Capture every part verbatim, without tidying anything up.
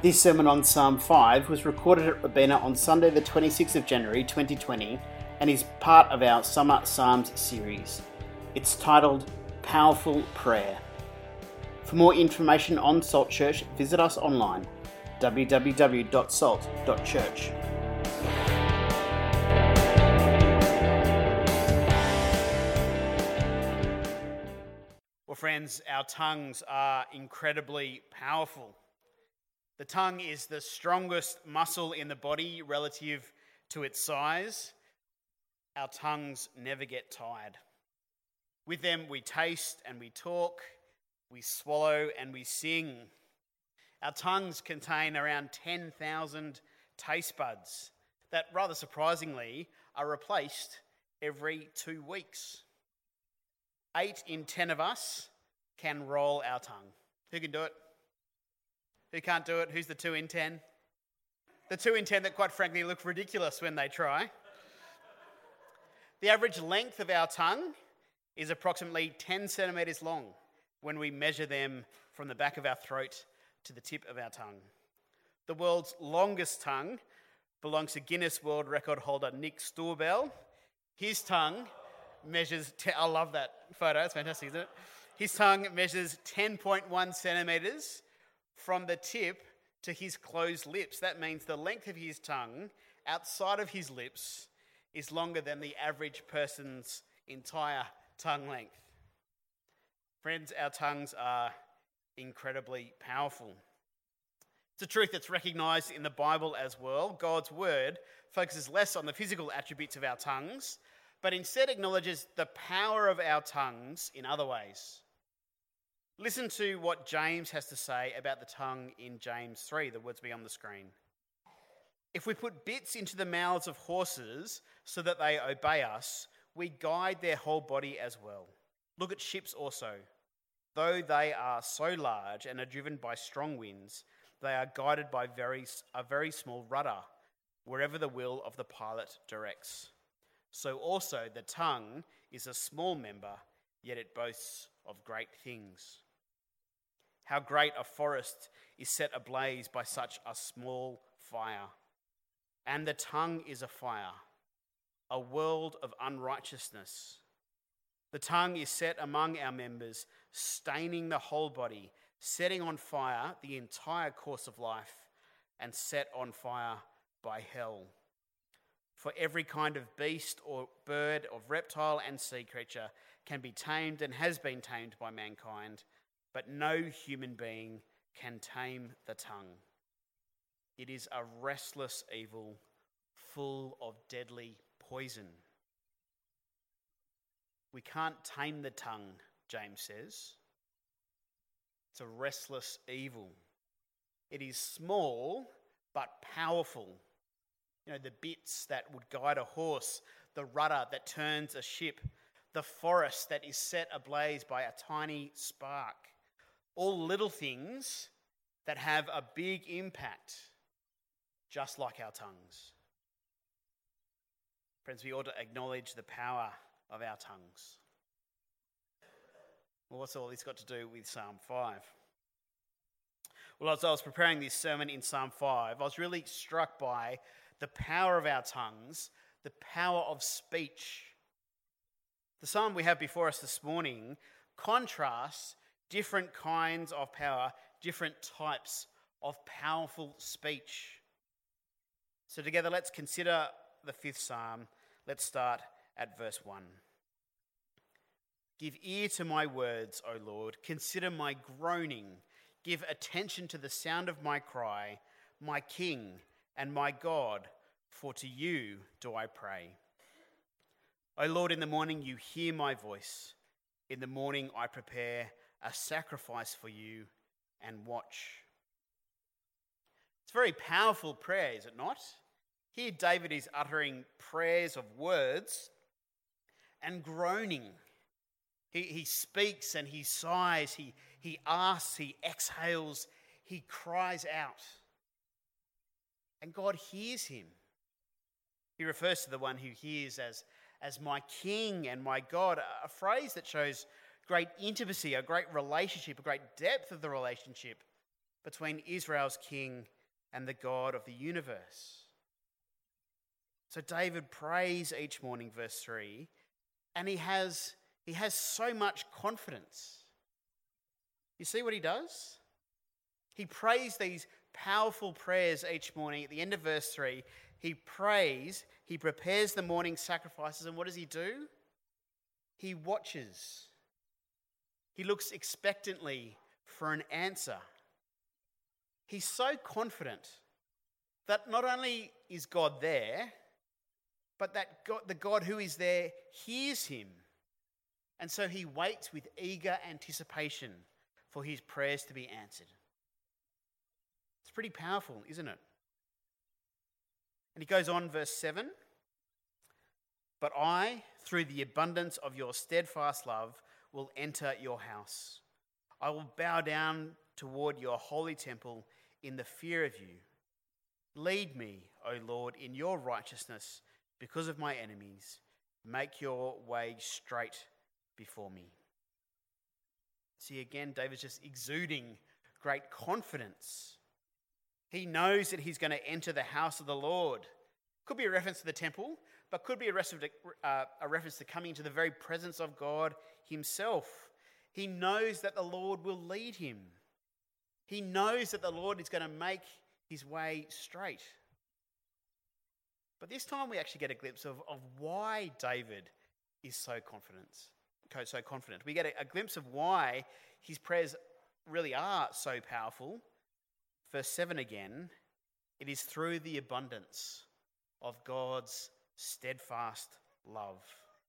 This sermon on Psalm five was recorded at Robina on Sunday the twenty-sixth of January twenty twenty and is part of our Summer Psalms series. It's titled Powerful Prayer. For more information on Salt Church, visit us online, w w w dot salt dot church. Well, friends, our tongues are incredibly powerful. The tongue is the strongest muscle in the body relative to its size. Our tongues never get tired. With them, we taste and we talk, we swallow and we sing. Our tongues contain around ten thousand taste buds that, rather surprisingly, are replaced every two weeks. Eight in ten of us can roll our tongue. Who can do it? Who can't do it? Who's the two in ten? The two in ten that, quite frankly, look ridiculous when they try. The average length of our tongue is approximately ten centimetres long when we measure them from the back of our throat to the tip of our tongue. The world's longest tongue belongs to Guinness World Record holder Nick Stourbell. His tongue measures, te- I love that photo, it's fantastic, isn't it? His tongue measures ten point one centimetres from the tip to his closed lips. That means the length of his tongue outside of his lips is longer than the average person's entire tongue length. Friends, our tongues are incredibly powerful. It's a truth that's recognised in the Bible as well. God's word focuses less on the physical attributes of our tongues, but instead acknowledges the power of our tongues in other ways. Listen to what James has to say about the tongue in James three, the words be on the screen. If we put bits into the mouths of horses so that they obey us, we guide their whole body as well. Look at ships also. Though they are so large and are driven by strong winds, they are guided by very, a very small rudder, wherever the will of the pilot directs. So also the tongue is a small member, yet it boasts of great things. How great a forest is set ablaze by such a small fire. And the tongue is a fire, a world of unrighteousness. The tongue is set among our members, staining the whole body, setting on fire the entire course of life, and set on fire by hell. For every kind of beast or bird, of reptile and sea creature can be tamed and has been tamed by mankind, but no human being can tame the tongue. It is a restless evil, full of deadly poison. We can't tame the tongue, James says. It's a restless evil. It is small but powerful. You know, the bits that would guide a horse, the rudder that turns a ship, the forest that is set ablaze by a tiny spark. All little things that have a big impact, just like our tongues. Friends, we ought to acknowledge the power of our tongues. Well, what's all this got to do with Psalm five? Well, as I was preparing this sermon in Psalm five, I was really struck by the power of our tongues, the power of speech. The psalm we have before us this morning contrasts different kinds of power, different types of powerful speech. So together, let's consider the fifth psalm. Let's start at verse one. Give ear to my words, O Lord. Consider my groaning. Give attention to the sound of my cry, my King and my God, for to you do I pray. O Lord, in the morning you hear my voice. In the morning I prepare a sacrifice for you and watch. It's a very powerful prayer, is it not? Here David is uttering prayers of words and groaning. He, he speaks and he sighs, he, he asks, he exhales, he cries out. And God hears him. He refers to the one who hears as, as my King and my God, a phrase that shows great intimacy, a great relationship, a great depth of the relationship between Israel's king and the God of the universe. So David prays each morning, verse three, and he has, he has so much confidence. You see what he does? He prays these powerful prayers each morning. At the end of verse three, he prays, he prepares the morning sacrifices, and what does he do? He watches. He looks expectantly for an answer. He's so confident that not only is God there, but that God, the God who is there hears him. And so he waits with eager anticipation for his prayers to be answered. It's pretty powerful, isn't it? And he goes on, verse seven. But I, through the abundance of your steadfast love, will enter your house. I will bow down toward your holy temple in the fear of you. Lead me, O Lord, in your righteousness because of my enemies. Make your way straight before me. See, again, David's just exuding great confidence. He knows that he's going to enter the house of the Lord. Could be a reference to the temple, but could be a reference to, uh, a reference to coming into the very presence of God himself. He knows that the Lord will lead him. He knows that the Lord is going to make his way straight. But this time we actually get a glimpse of, of why David is so confident. So confident. We get a, a glimpse of why his prayers really are so powerful. Verse seven again, it is through the abundance of God's steadfast love.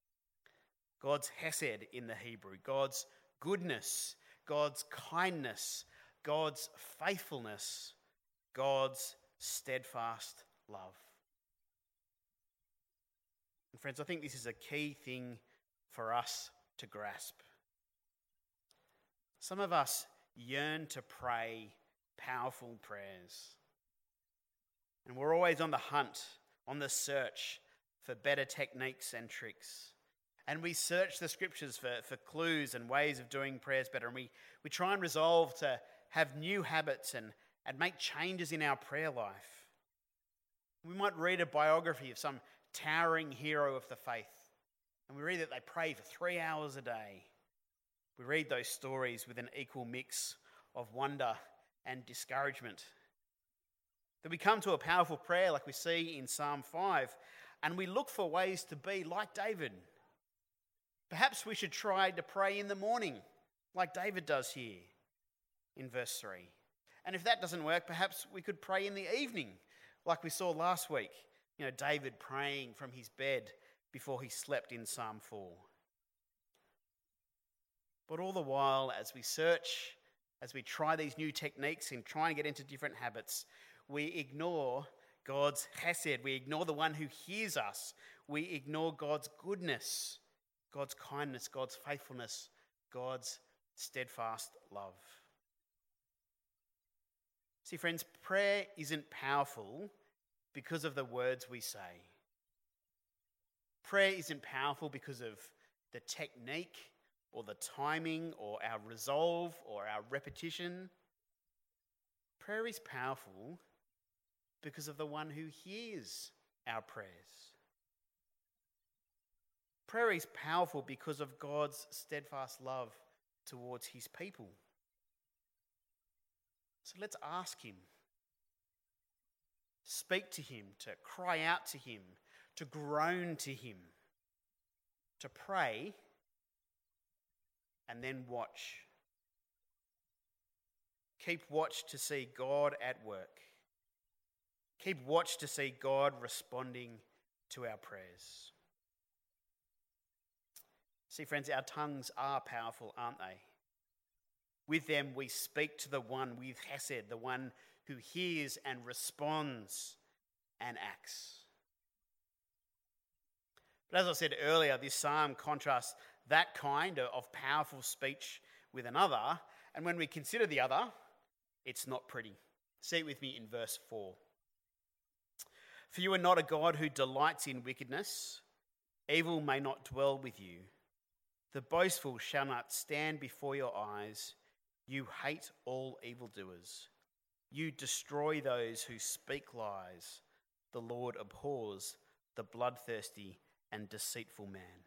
God's hesed in the Hebrew, God's goodness, God's kindness, God's faithfulness, God's steadfast love. And friends, I think this is a key thing for us to grasp. Some of us yearn to pray powerful prayers. And we're always on the hunt, on the search for better techniques and tricks. And we search the scriptures for, for clues and ways of doing prayers better. And we, we try and resolve to have new habits and, and make changes in our prayer life. We might read a biography of some towering hero of the faith. And we read that they pray for three hours a day. We read those stories with an equal mix of wonder and discouragement. Then we come to a powerful prayer like we see in Psalm five, and we look for ways to be like David. Perhaps we should try to pray in the morning like David does here in verse three. And if that doesn't work, perhaps we could pray in the evening like we saw last week. You know, David praying from his bed before he slept in Psalm four. But all the while, as we search, as we try these new techniques and try and get into different habits, we ignore God's hesed. We ignore the one who hears us. We ignore God's goodness, God's kindness, God's faithfulness, God's steadfast love. See, friends, prayer isn't powerful because of the words we say. Prayer isn't powerful because of the technique or the timing or our resolve or our repetition. Prayer is powerful because of the one who hears our prayers. Prayer is powerful because of God's steadfast love towards his people. So let's ask him. Speak to him, to cry out to him, to groan to him, to pray, and then watch. Keep watch to see God at work. Keep watch to see God responding to our prayers. See, friends, our tongues are powerful, aren't they? With them we speak to the one with hesed, the one who hears and responds and acts. But as I said earlier, this psalm contrasts that kind of powerful speech with another, and when we consider the other, it's not pretty. See it with me in verse four. For you are not a God who delights in wickedness. Evil may not dwell with you. The boastful shall not stand before your eyes. You hate all evildoers. You destroy those who speak lies. The Lord abhors the bloodthirsty and deceitful man.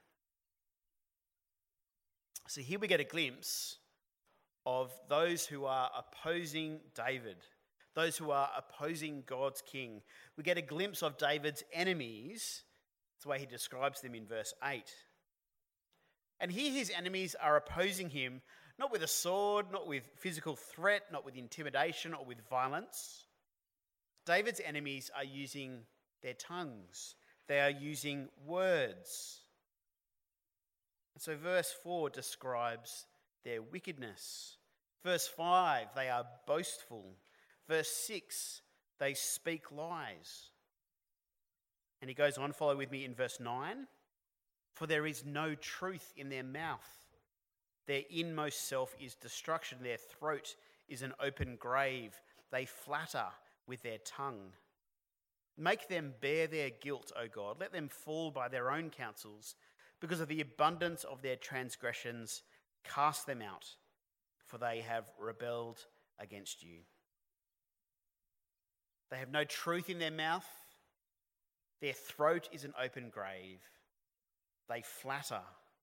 So here we get a glimpse of those who are opposing David, those who are opposing God's king. We get a glimpse of David's enemies. That's the way he describes them in verse eight. And here his enemies are opposing him, not with a sword, not with physical threat, not with intimidation or with violence. David's enemies are using their tongues. They are using words. And so verse four describes their wickedness. Verse five, they are boastful. Verse six, they speak lies. And he goes on, follow with me in verse nine. For there is no truth in their mouth. Their inmost self is destruction. Their throat is an open grave. They flatter with their tongue. Make them bear their guilt, O God. Let them fall by their own counsels. Because of the abundance of their transgressions, cast them out, for they have rebelled against you. They have no truth in their mouth. Their throat is an open grave. They flatter.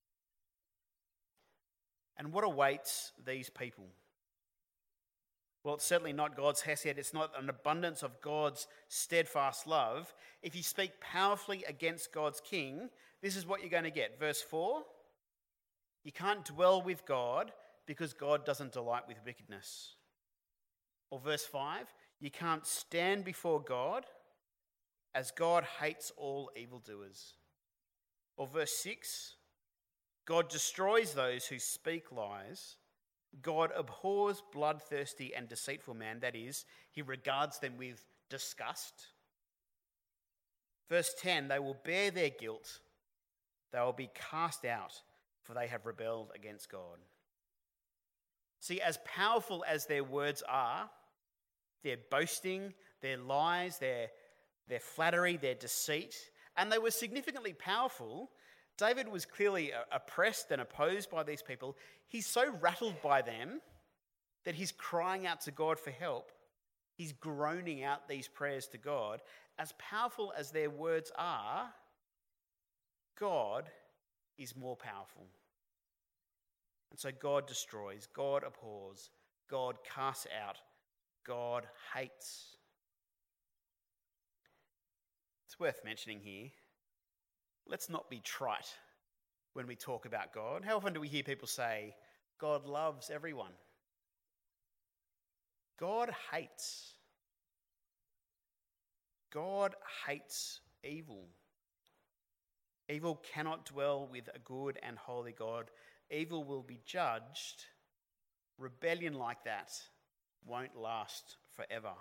And what awaits these people? Well, it's certainly not God's hesed. It's not an abundance of God's steadfast love. If you speak powerfully against God's king, this is what you're going to get. Verse four, you can't dwell with God because God doesn't delight with wickedness. Or verse five, you can't stand before God as God hates all evildoers. Or verse six, God destroys those who speak lies. God abhors bloodthirsty and deceitful man. That is, he regards them with disgust. Verse ten, they will bear their guilt. They will be cast out, for they have rebelled against God. See, as powerful as their words are, their boasting, their lies, their, their flattery, their deceit, and they were significantly powerful, David was clearly oppressed and opposed by these people. He's so rattled by them that he's crying out to God for help. He's groaning out these prayers to God. As powerful as their words are, God is more powerful. And so God destroys, God abhors, God casts out, God hates. It's worth mentioning here, let's not be trite when we talk about God. How often do we hear people say, God loves everyone? God hates. God hates evil. Evil cannot dwell with a good and holy God. Evil will be judged. Rebellion like that won't last forever.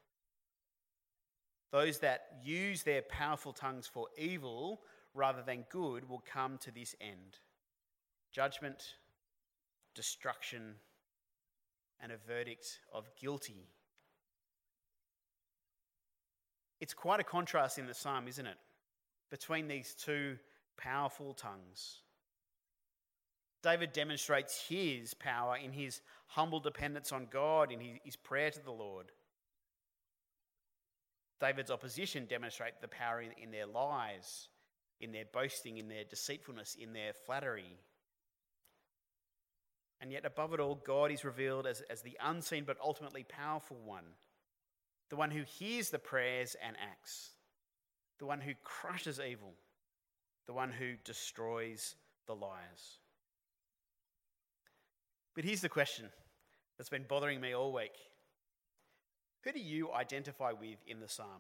Those that use their powerful tongues for evil rather than good will come to this end: judgment, destruction, and a verdict of guilty. It's quite a contrast in the psalm, isn't it, between these two powerful tongues. David demonstrates his power in his humble dependence on God, in his prayer to the Lord. David's opposition demonstrate the power in, in their lies, in their boasting, in their deceitfulness, in their flattery. And yet above it all, God is revealed as, as the unseen but ultimately powerful one, the one who hears the prayers and acts, the one who crushes evil, the one who destroys the liars. But here's the question that's been bothering me all week. Who do you identify with in the psalm?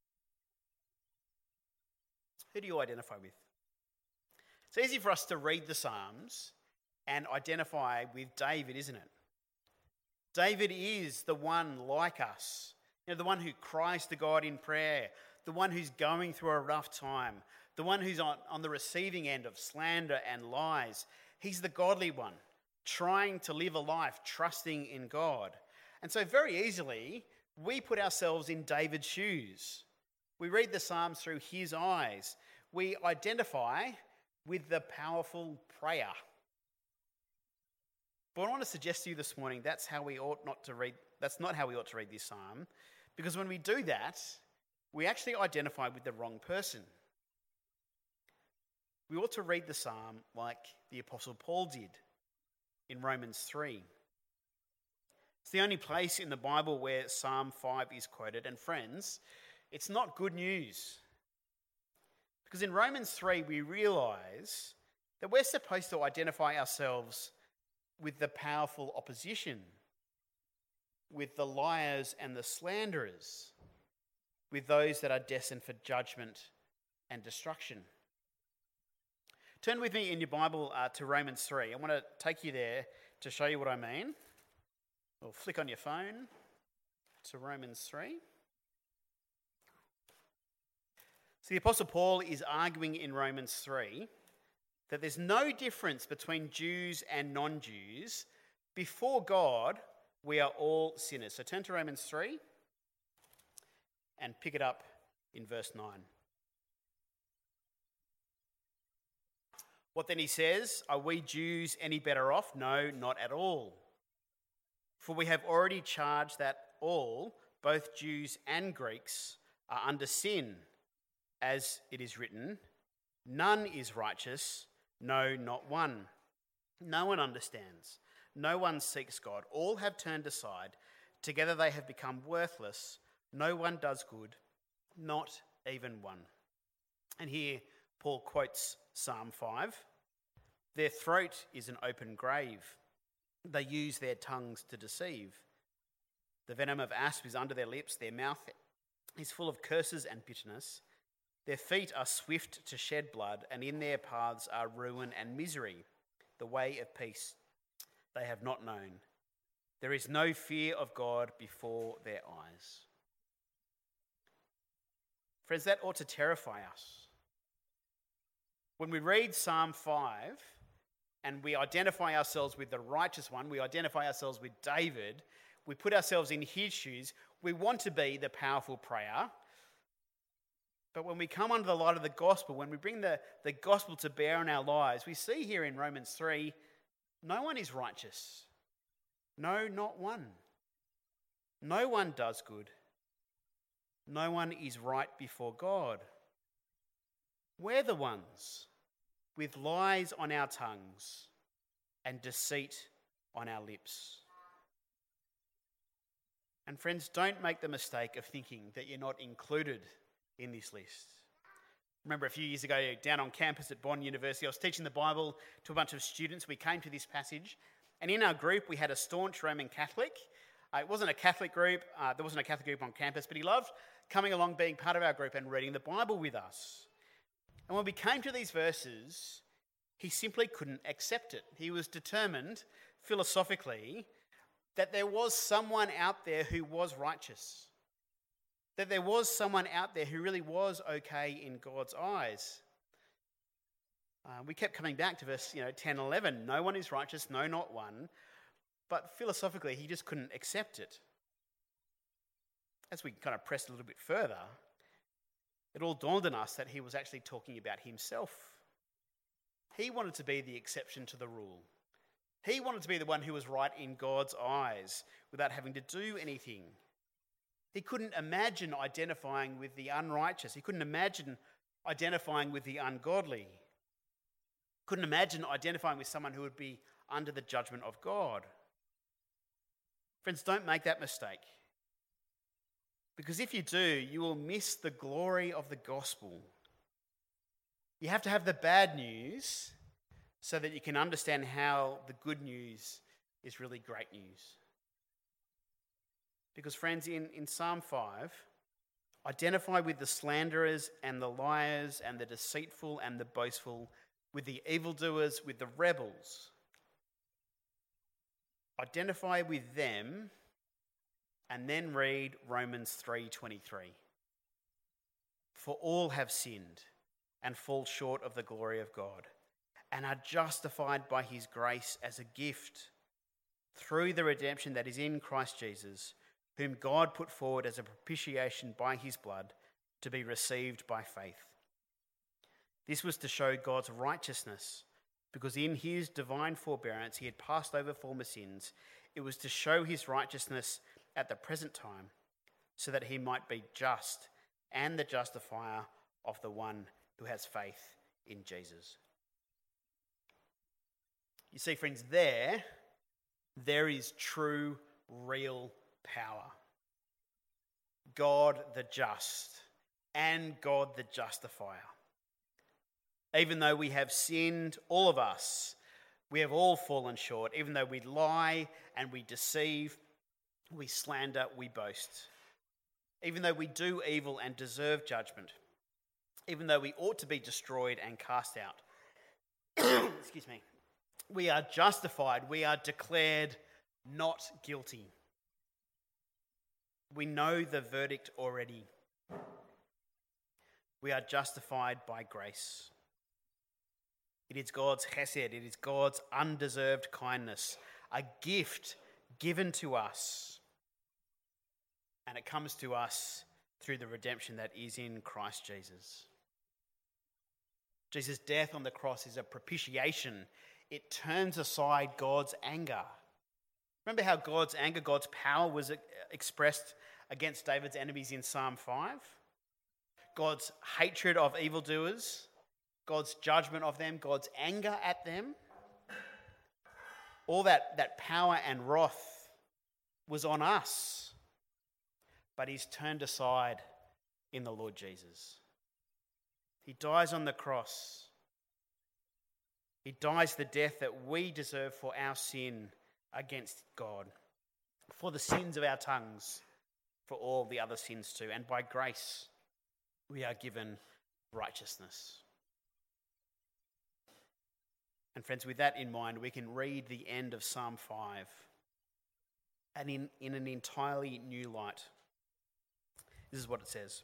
Who do you identify with? It's easy for us to read the Psalms and identify with David, isn't it? David is the one like us, you know, the one who cries to God in prayer, the one who's going through a rough time, the one who's on, on the receiving end of slander and lies. He's the godly one, trying to live a life trusting in God. And so very easily, we put ourselves in David's shoes. We read the Psalms through his eyes. We identify with the powerful prayer. But I want to suggest to you this morning, that's how we ought not to read That's not how we ought to read this psalm, because when we do that, we actually identify with the wrong person. We ought to read the psalm like the Apostle Paul did in Romans three. It's the only place in the Bible where Psalm five is quoted, and friends, it's not good news. Because in Romans three, we realise that we're supposed to identify ourselves with the powerful opposition, with the liars and the slanderers, with those that are destined for judgment and destruction. Turn with me in your Bible uh, to Romans three. I want to take you there to show you what I mean. Or flick on your phone to Romans three. So the Apostle Paul is arguing in Romans three that there's no difference between Jews and non-Jews. Before God, we are all sinners. So turn to Romans three and pick it up in verse nine. What then he says, are we Jews any better off? No, not at all. For we have already charged that all, both Jews and Greeks, are under sin. As it is written, none is righteous, no, not one. No one understands. No one seeks God. All have turned aside. Together they have become worthless. No one does good, not even one. And here Paul quotes Psalm five. Their throat is an open grave. They use their tongues to deceive. The venom of asp is under their lips. Their mouth is full of curses and bitterness. Their feet are swift to shed blood, and in their paths are ruin and misery. The way of peace they have not known. There is no fear of God before their eyes. Friends, that ought to terrify us. When we read Psalm five and we identify ourselves with the righteous one, we identify ourselves with David, we put ourselves in his shoes, we want to be the powerful prayer. But when we come under the light of the gospel, when we bring the, the gospel to bear in our lives, we see here in Romans three, no one is righteous. No, not one. No one does good. No one is right before God. We're the ones with lies on our tongues and deceit on our lips. And friends, don't make the mistake of thinking that you're not included in this list. Remember a few years ago down on campus at Bond University, I was teaching the Bible to a bunch of students. We came to this passage, and in our group we had a staunch Roman Catholic. Uh, it wasn't a Catholic group, uh, there wasn't a Catholic group on campus, but he loved coming along, being part of our group and reading the Bible with us. And when we came to these verses, he simply couldn't accept it. He was determined, philosophically, that there was someone out there who was righteous. That there was someone out there who really was okay in God's eyes. Uh, we kept coming back to verse you know, ten, eleven. No one is righteous, no, not one. But philosophically, he just couldn't accept it. As we kind of pressed a little bit further, it all dawned on us that he was actually talking about himself. He wanted to be the exception to the rule. He wanted to be the one who was right in God's eyes without having to do anything. He couldn't imagine identifying with the unrighteous. He couldn't imagine identifying with the ungodly. Couldn't imagine identifying with someone who would be under the judgment of God. Friends, don't make that mistake. Because if you do, you will miss the glory of the gospel. You have to have the bad news so that you can understand how the good news is really great news. Because friends, in, in Psalm five, identify with the slanderers and the liars and the deceitful and the boastful, with the evildoers, with the rebels. Identify with them and then read Romans three twenty-three. For all have sinned and fall short of the glory of God and are justified by his grace as a gift through the redemption that is in Christ Jesus, whom God put forward as a propitiation by his blood to be received by faith. This was to show God's righteousness, because in his divine forbearance he had passed over former sins. It was to show his righteousness at the present time, so that he might be just and the justifier of the one who has faith in Jesus. You see, friends, there, there is true, real power. God the just and God the justifier. Even though we have sinned, all of us, we have all fallen short. Even though we lie and we deceive, we slander, we boast. Even though we do evil and deserve judgment. Even though we ought to be destroyed and cast out. Excuse me. We are justified. We are declared not guilty. We know the verdict already. We are justified by grace. It is God's chesed, it is God's undeserved kindness, a gift given to us. And it comes to us through the redemption that is in Christ Jesus. Jesus' death on the cross is a propitiation. It turns aside God's anger. Remember how God's anger, God's power was expressed against David's enemies in Psalm five? God's hatred of evildoers, God's judgment of them, God's anger at them. All that, that power and wrath was on us, but he's turned aside in the Lord Jesus. He dies on the cross. He dies the death that we deserve for our sin against God, for the sins of our tongues, for all the other sins too. And by grace, we are given righteousness. And friends, with that in mind, we can read the end of Psalm five and in, in an entirely new light. This is what it says.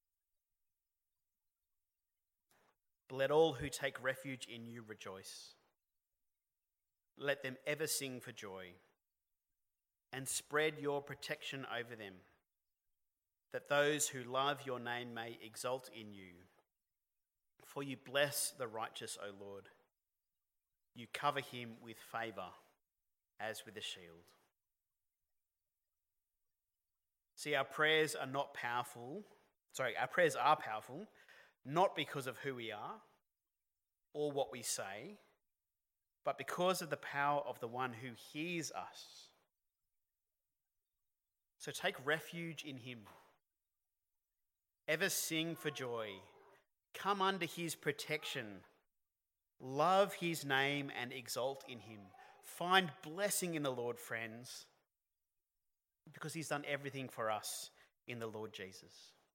Let all who take refuge in you rejoice. Let them ever sing for joy, and spread your protection over them, that those who love your name may exult in you. For you bless the righteous, O Lord. You cover him with favour as with a shield. See, our prayers are not powerful. Sorry, our prayers are powerful, not because of who we are or what we say, but because of the power of the one who hears us. So take refuge in him. Ever sing for joy. Come under his protection. Love his name and exalt in him. Find blessing in the Lord, friends, because he's done everything for us in the Lord Jesus.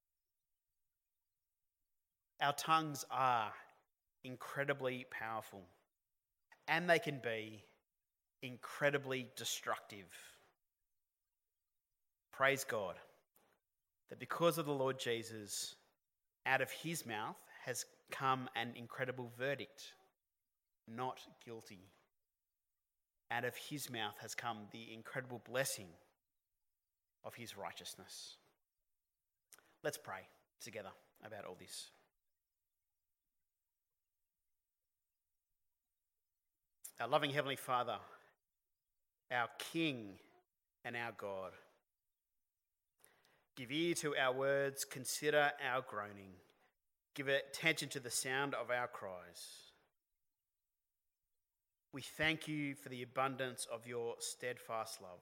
Our tongues are incredibly powerful, and they can be incredibly destructive. Praise God that because of the Lord Jesus, out of his mouth has come an incredible verdict, not guilty. Out of his mouth has come the incredible blessing of his righteousness. Let's pray together about all this. Our loving Heavenly Father, our King and our God, give ear to our words, consider our groaning, give attention to the sound of our cries. We thank you for the abundance of your steadfast love.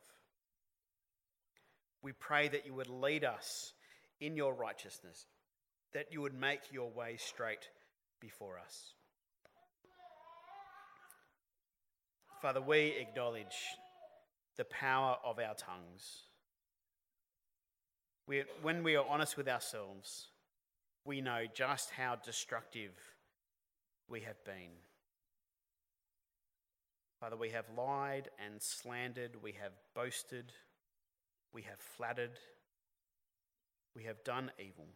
We pray that you would lead us in your righteousness, that you would make your way straight before us. Father, we acknowledge the power of our tongues. We, when we are honest with ourselves, we know just how destructive we have been. Father, we have lied and slandered, we have boasted, we have flattered, we have done evil.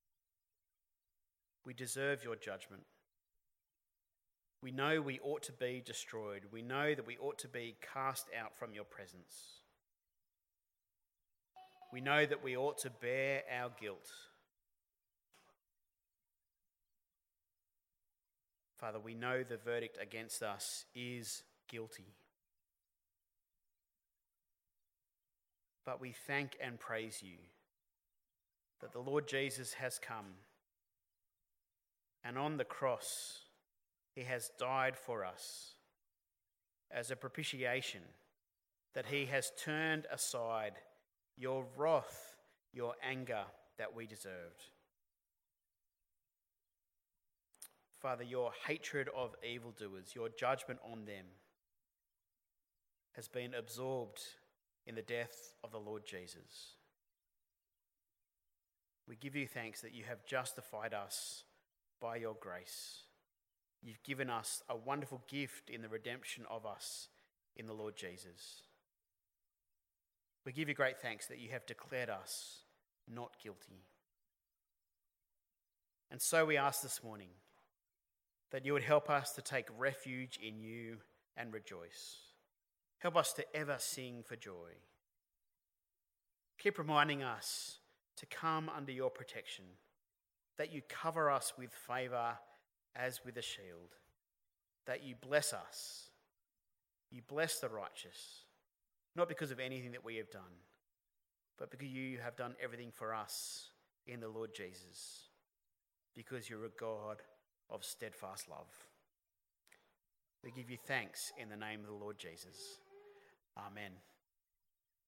We deserve your judgment. We know we ought to be destroyed. We know that we ought to be cast out from your presence. We know that we ought to bear our guilt. Father, we know the verdict against us is guilty. But we thank and praise you that the Lord Jesus has come, and on the cross he has died for us as a propitiation, that he has turned aside your wrath, your anger that we deserved. Father, your hatred of evildoers, your judgment on them, has been absorbed in the death of the Lord Jesus. We give you thanks that you have justified us by your grace. You've given us a wonderful gift in the redemption of us in the Lord Jesus. We give you great thanks that you have declared us not guilty. And so we ask this morning that you would help us to take refuge in you and rejoice. Help us to ever sing for joy. Keep reminding us to come under your protection, that you cover us with favour as with a shield, that you bless us. You bless the righteous, not because of anything that we have done, but because you have done everything for us in the Lord Jesus, because you're a God of steadfast love. We give you thanks in the name of the Lord Jesus. Amen.